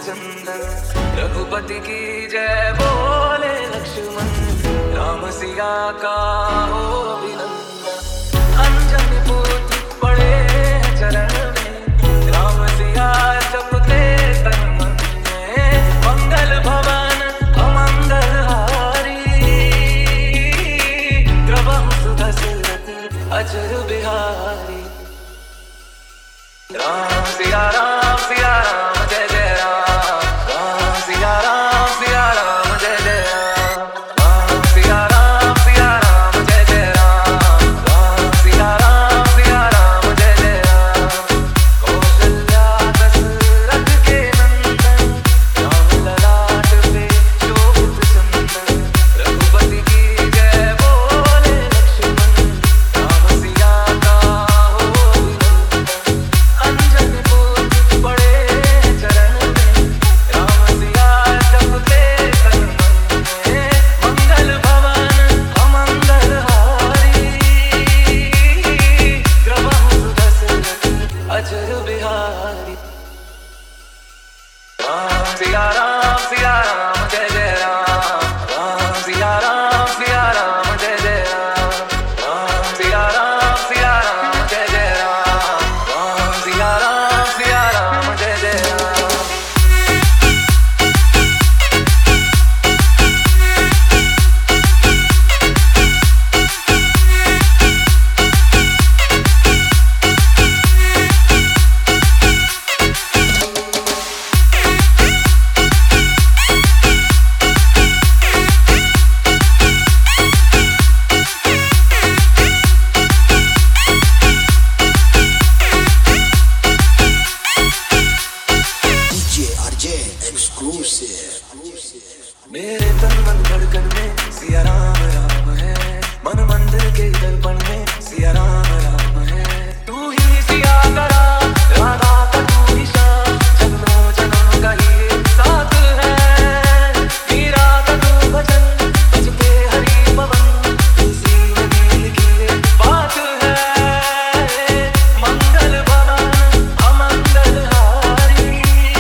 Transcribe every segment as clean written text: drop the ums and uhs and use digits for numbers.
चंदन। रघुपति की जय बोले लक्ष्मण, राम सिया का हो अभिनंदन। अंजनी पुत्र पड़े चरण में, राम सिया जपते तन मन में। मंगल भवन अमंगल हारी, द्रवहु दशरथ अजर बिहारी। राम सिया राम जय जय राम। राम सिया राम जय जय राम। राम सिया राम जय जय राम। राम सिया राम जय जय राम। कौशल्या दशरथ के नंदन, राम ललाट पे शोभित चंदन। रघुपति की जय बोले लक्ष्मण, राम सिया का हो अभिनंदन। अंजनी पुत्र पड़े चरण में, राम सिया जपते तन मन में। मंगल भवन अमंगल हारी, द्रवहु दशरथ अजर बिहारी। राम सिया राम जय जय राम। राम सिया राम जय जय राम। राम सिया राम जय जय राम। राम सिया राम जय जय राम। मेरे तन मन धड़कन में सिया राम है, मन मंदिर के दर्पण में सिया राम है। तू ही सिया का राम, राधा का तू ही श्याम, जन्मों जन्म का ये साथ है। मीरा का तू भजन, बजते हरि पवन, तुलसी नदी की बात है। मंगल भवन अमंगल हारी,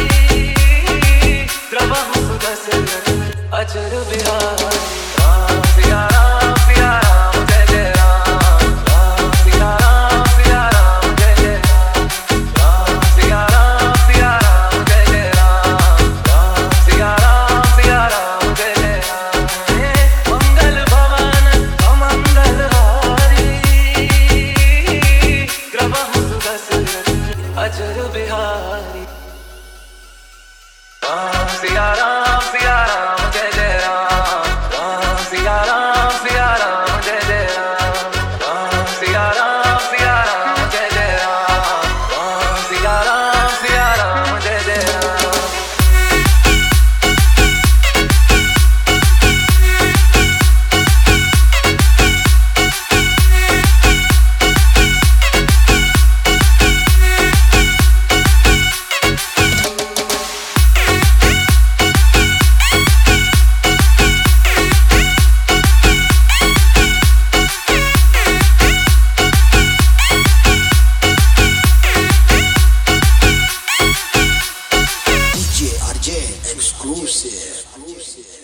द्रवहु दशरथ अजर बिहारी। राम सिया राम जय जय राम। राम सिया राम जय जय राम। राम सिया राम जय जय राम। राम सिया राम जय जय राम। मंगल भवन अमंगल हारी, द्रवहु दशरथ अजर बिहारी। राम सिया राम जय जय राम। राम सिया राम जय जय राम। राम सिया राम जय जय राम। राम सिया राम जय जय राम। Exclusive.